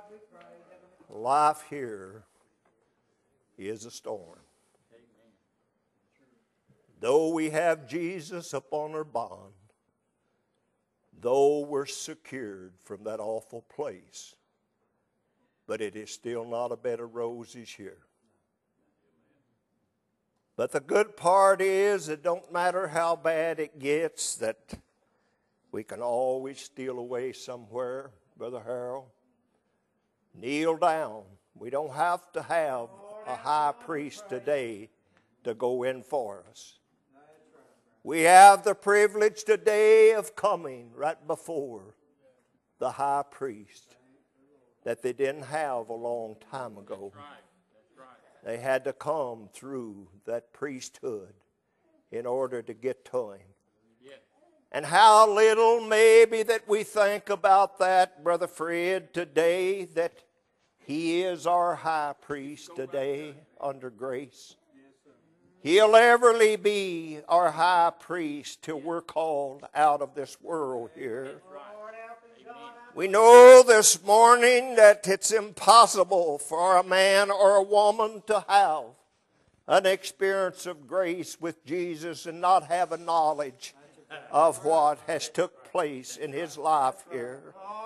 Life here is a storm. Though we have Jesus upon our bond, though we're secured from that awful place, but it is still not a bed of roses here. But the good part is it don't matter how bad it gets, that we can always steal away somewhere, Brother Harold. Kneel down. We don't have to have a high priest today to go in for us. We have the privilege today of coming right before the high priest that they didn't have a long time ago. They had to come through that priesthood in order to get to him. And how little maybe that we think about that, Brother Fred, today, that he is our high priest today under grace. He'll everly be our high priest till we're called out of this world here. We know this morning that it's impossible for a man or a woman to have an experience of grace with Jesus and not have a knowledge of what has took place in his life here.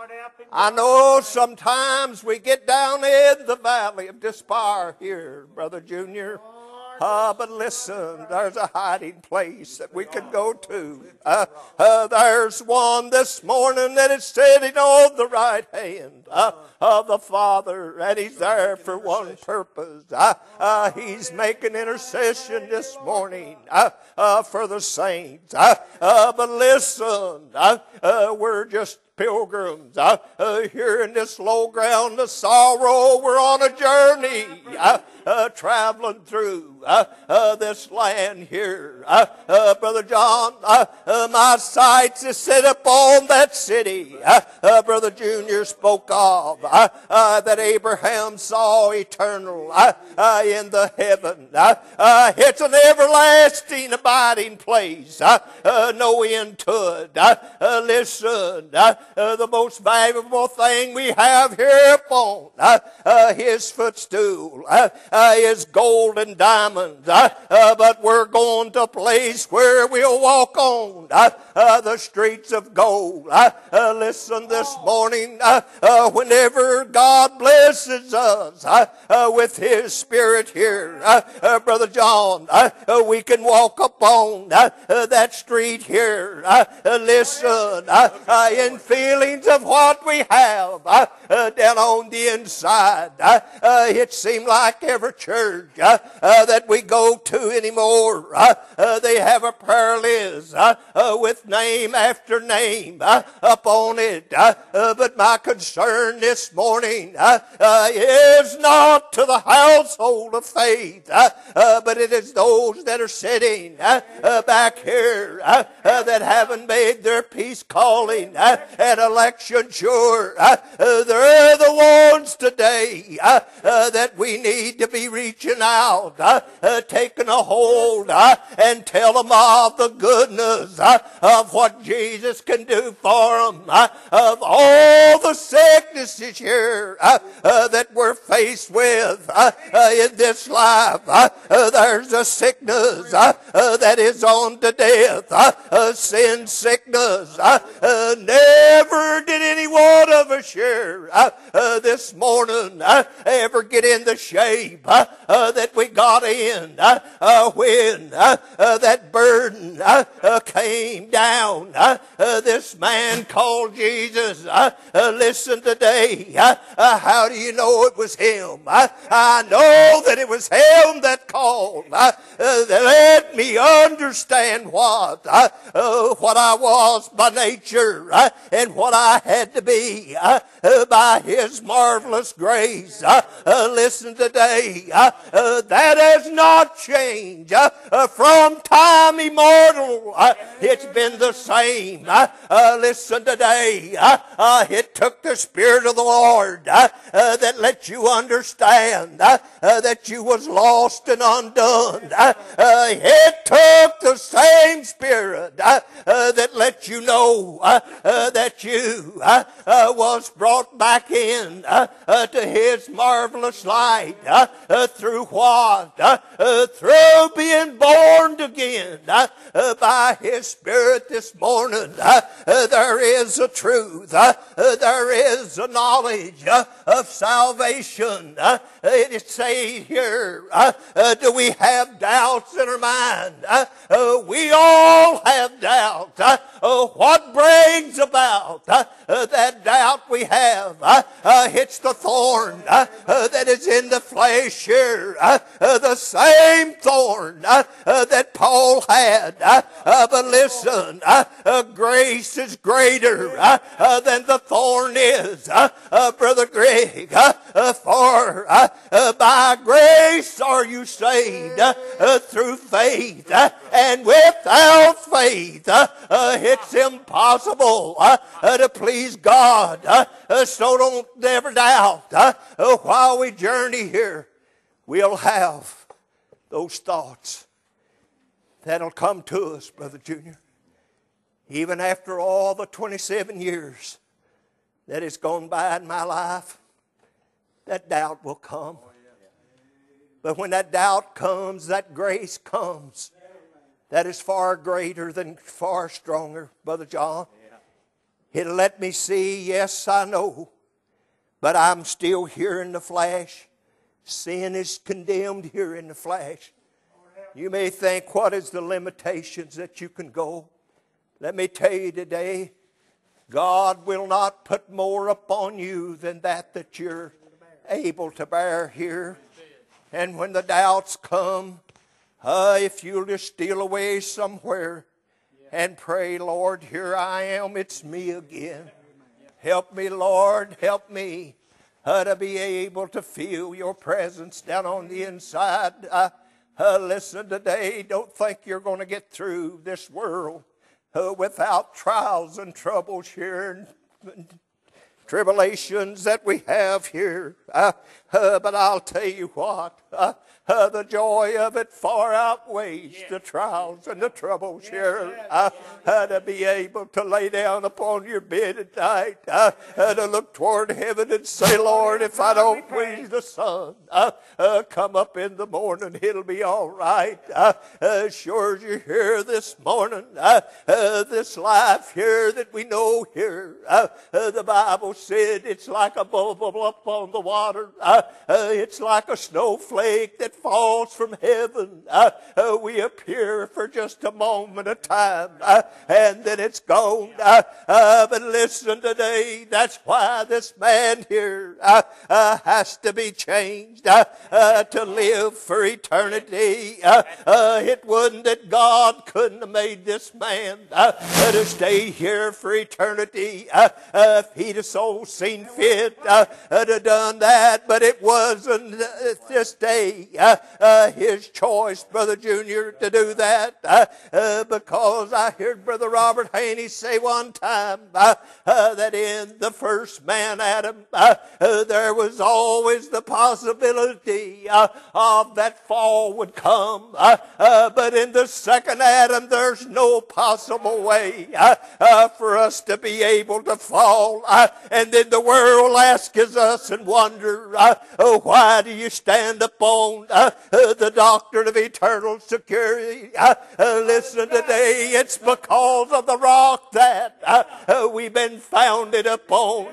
I know sometimes we get down in the valley of despair here, Brother Junior. But listen, there's a hiding place that we can go to. There's one this morning that is sitting on the right hand of the Father, and he's there for one purpose. He's making intercession this morning for the saints. But listen, we're just pilgrims here in this low ground of sorrow. We're on a journey traveling through this land here. Brother John, my sights is set upon that city Brother Junior spoke of, that Abraham saw eternal in the heaven. It's an everlasting abiding place, no end to it. Listen, the most valuable thing we have here upon his footstool is gold and diamonds, but we're going to a place where we'll walk on the streets of gold. Listen, this morning, whenever God blesses us with his Spirit here, Brother John, we can walk upon that street here. Listen, in feelings of what we have down on the inside. It seems like every church that we go to anymore, they have a prayer list with name after name upon it. But my concern this morning is not to the household of faith, but it is those that are sitting back here that haven't made their peace calling and election sure. They're the ones today that we need to be reaching out, taking a hold, and tell them of the goodness of what Jesus can do for them, of all the sicknesses here that we're faced with in this life. There's a sickness that is on to death, sin sickness. Never did any one of us here this morning ever get in the shape that we got in when that burden came down. This man called Jesus. Listen today, how do you know it was him? I know that it was him that called. Let me understand what I was by nature and what I had to be by his marvelous grace. Listen today, that has not changed. From time immortal, it's been the same. Listen today, it took the Spirit of the Lord that let you understand that you was lost and undone. It took the same Spirit that let you know that you was brought back in to His marvelous light. Through what? Through being born again by His Spirit this morning. There is a truth. There is a knowledge of salvation. It says here, do we have doubts in our mind? We all have doubts. What brings about that doubt we have? It's the thorn that is in the flesh here. The same thorn that Paul had. But listen, grace is greater than the thorn is, Brother Greg. For by grace are you saved through faith, and without faith it's impossible to please God. So don't never doubt while we journey here, we'll have those thoughts that'll come to us, Brother Junior. Even after all the 27 years that has gone by in my life, that doubt will come. But when that doubt comes, that grace comes. That is far greater than far stronger, Brother John. It'll let me see, yes, I know, but I'm still here in the flesh. Sin is condemned here in the flesh. You may think, what is the limitations that you can go? Let me tell you today, God will not put more upon you than that you're able to bear here. And when the doubts come, if you'll just steal away somewhere and pray, Lord, here I am, it's me again. Help me, Lord, help me to be able to feel your presence down on the inside. Listen today, don't think you're going to get through this world without trials and troubles here and tribulations that we have here. But I'll tell you what, the joy of it far outweighs the trials and the troubles here. To be able to lay down upon your bed at night, to look toward heaven and say, Lord, if I don't please the sun, come up in the morning, it'll be all right. Sure as you're here this morning, this life here that we know here, the Bible said it's like a bubble up on the water. It's like a snowflake that falls from heaven. We appear for just a moment of time, and then it's gone. But listen today, that's why this man here has to be changed to live for eternity. It wasn't that God couldn't have made this man to stay here for eternity if he'd have so seen fit to have done that, but it wasn't this day his choice, Brother Junior, to do that, because I heard Brother Robert Haney say one time that in the first man, Adam, there was always the possibility of that fall would come, but in the second Adam, there's no possible way for us to be able to fall. And then the world asks us and wonder, why do you stand upon the doctrine of eternal security? Listen today, it's because of the rock that we've been founded upon.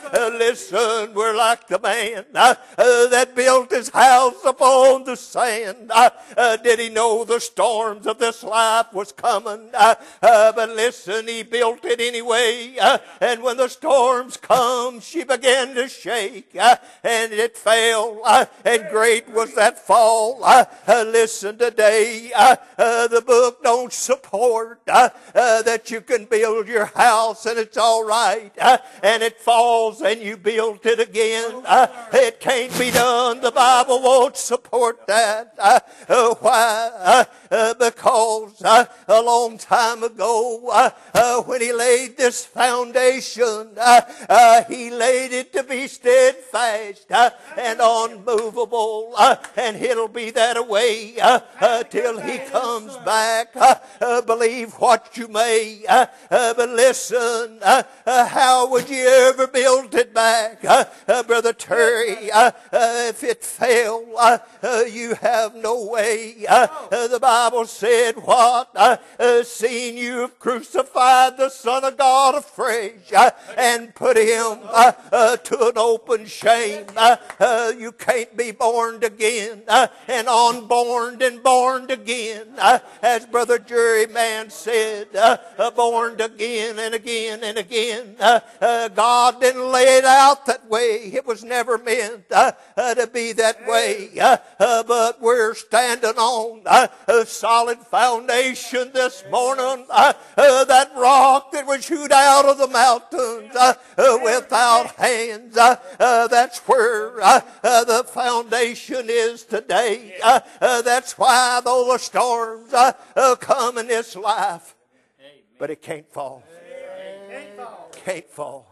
Listen, we're like the man that built his house upon the sand. Did he know the storms of this life was coming? But listen, he built it anyway, and when the storms come, she began to shake, and it fell, and great was that fall. Listen, today the book don't support that you can build your house and it's all right, and it falls and you build it again. It can't be done. The Bible won't support that. Why? Because a long time ago, when he laid this foundation, he laid it to be steadfast and unmovable, and it'll be that way till he comes back. Believe what you may, but listen, how would you ever build it back? Brother Terry, if it fell, you have no way. The Bible said what? Seeing you have crucified the Son of God afresh and put him to an open shame. You can't be born again and unborn and born again. As Brother Jerry Mann said, born again and again and again. God didn't lay it out that way. It was never meant to be that way. But we're standing on a solid foundation this morning. That rock that was hewed out of the mountains without hands. That's where the foundation is today. That's why though the storms come in this life, but it can't fall. Can't fall.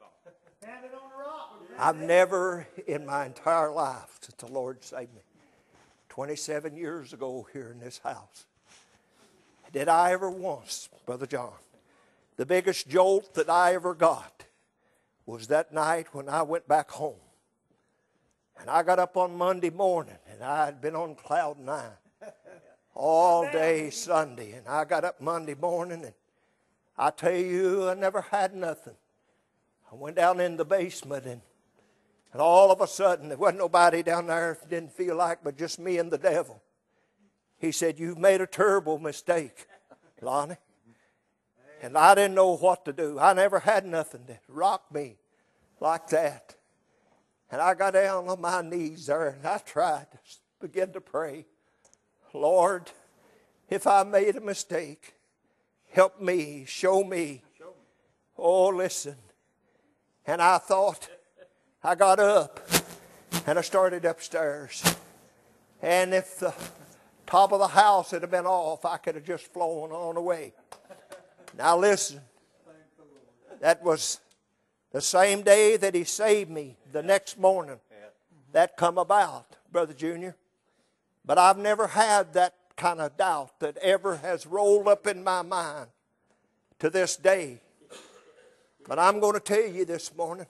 I've never in my entire life, since the Lord saved me 27 years ago here in this house, did I ever once, Brother John, the biggest jolt that I ever got was that night when I went back home. And I got up on Monday morning, and I had been on cloud nine all day Sunday. And I got up Monday morning, and I tell you, I never had nothing. I went down in the basement, and all of a sudden, there wasn't nobody down there, didn't feel like, but just me and the devil. He said, "You've made a terrible mistake, Lonnie." And I didn't know what to do. I never had nothing that rocked me like that. And I got down on my knees there, and I tried to begin to pray. Lord, if I made a mistake, help me, show me. Oh, listen. And I thought, I got up, and I started upstairs. And if the top of the house had been off, I could have just flown on away. Now listen, that was the same day that he saved me, the next morning. That come about, Brother Junior. But I've never had that kind of doubt that ever has rolled up in my mind to this day. But I'm going to tell you this morning,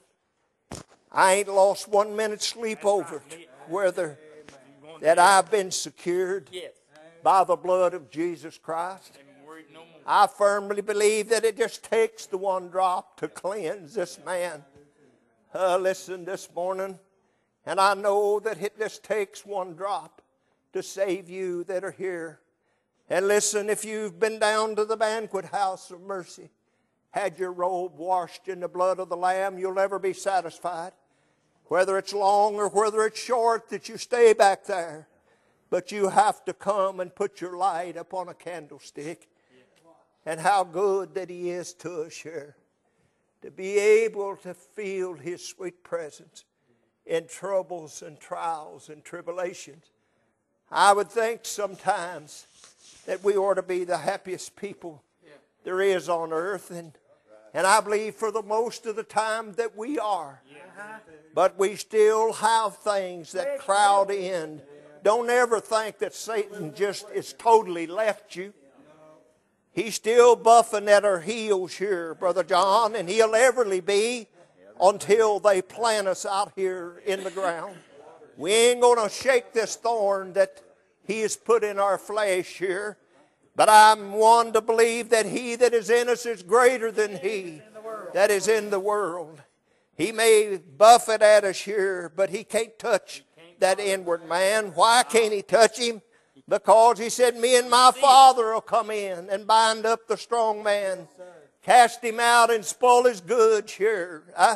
I ain't lost 1 minute's sleep over it, whether that I've been secured by the blood of Jesus Christ. I firmly believe that it just takes the one drop to cleanse this man. Listen, this morning, and I know that it just takes one drop to save you that are here. And listen, if you've been down to the banquet house of mercy, had your robe washed in the blood of the Lamb, you'll never be satisfied. Whether it's long or whether it's short, that you stay back there. But you have to come and put your light upon a candlestick. And how good that he is to us here. To be able to feel his sweet presence in troubles and trials and tribulations. I would think sometimes that we ought to be the happiest people there is on earth. And I believe for the most of the time that we are. But we still have things that crowd in. Don't ever think that Satan just is totally left you. He's still buffing at our heels here, Brother John, and he'll everly be until they plant us out here in the ground. We ain't going to shake this thorn that he has put in our flesh here. But I'm one to believe that he that is in us is greater than he that is in the world. He may buffet at us here, but he can't touch that inward man. Why can't he touch him? Because he said, me and my Father will come in and bind up the strong man, cast him out and spoil his goods here.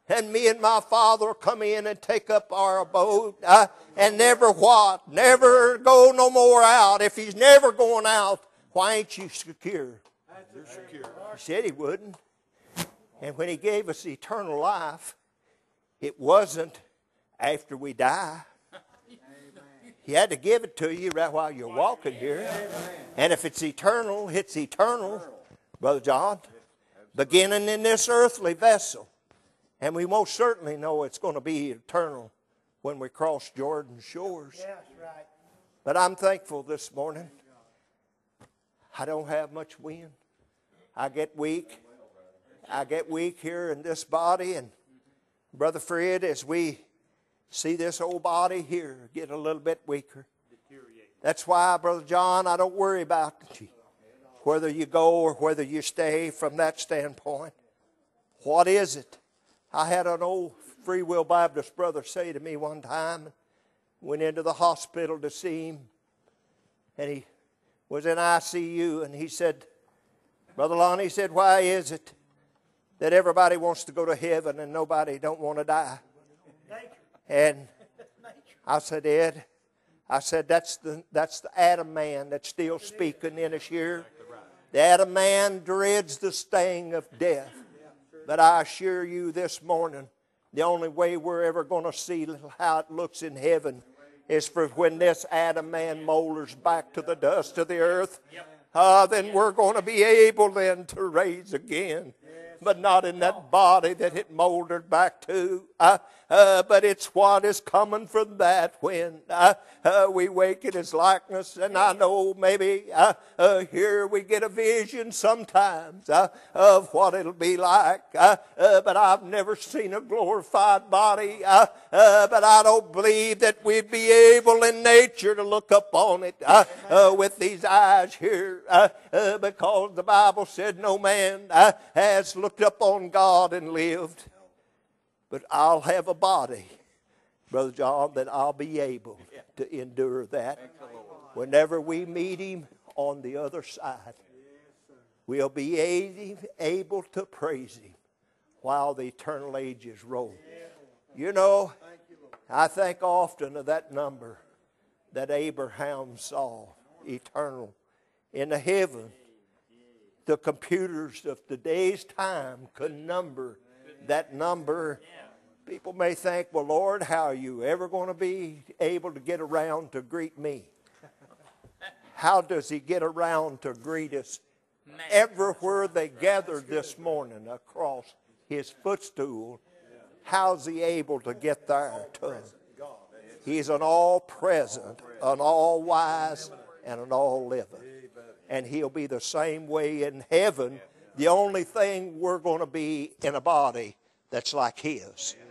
And me and my Father will come in and take up our abode. And never what? Never go no more out. If he's never going out, why ain't you secure? You're secure. He said he wouldn't. And when he gave us eternal life, it wasn't after we die. He had to give it to you right while you're walking here. And if it's eternal, Brother John. Beginning in this earthly vessel. And we most certainly know it's going to be eternal when we cross Jordan's shores. Yes, right. But I'm thankful this morning. I don't have much wind. I get weak. I get weak here in this body. And Brother Fred, as we see this old body here get a little bit weaker. That's why, Brother John, I don't worry about whether you go or whether you stay from that standpoint. What is it? I had an old Free Will Baptist brother say to me one time, went into the hospital to see him, and he was in ICU, and he said, Brother Lonnie, he said, why is it that everybody wants to go to heaven and nobody don't want to die? And I said, Ed, that's the Adam man that's still speaking in us here. The Adam man dreads the sting of death. But I assure you this morning, the only way we're ever going to see how it looks in heaven is for when this Adam man molders back to the dust of the earth. Then we're going to be able then to raise again. But not in that body that it moldered back to. But it's what is coming from that when we wake in his likeness. And I know maybe here we get a vision sometimes of what it'll be like. But I've never seen a glorified body. But I don't believe that we'd be able in nature to look up on it with these eyes here. Because the Bible said no man has looked up on God and lived. But I'll have a body, Brother John, that I'll be able to endure that. Whenever we meet him on the other side, we'll be able to praise him while the eternal ages roll. You know, I think often of that number that Abraham saw, eternal, in the heaven. The computers of today's time could number that number. People may think, well, Lord, how are you ever going to be able to get around to greet me? How does he get around to greet us? Everywhere they gathered this morning across his footstool, how's he able to get there to him? He's an all-present, an all-wise, and an all-living. And he'll be the same way in heaven. The only thing we're going to be in a body that's like his.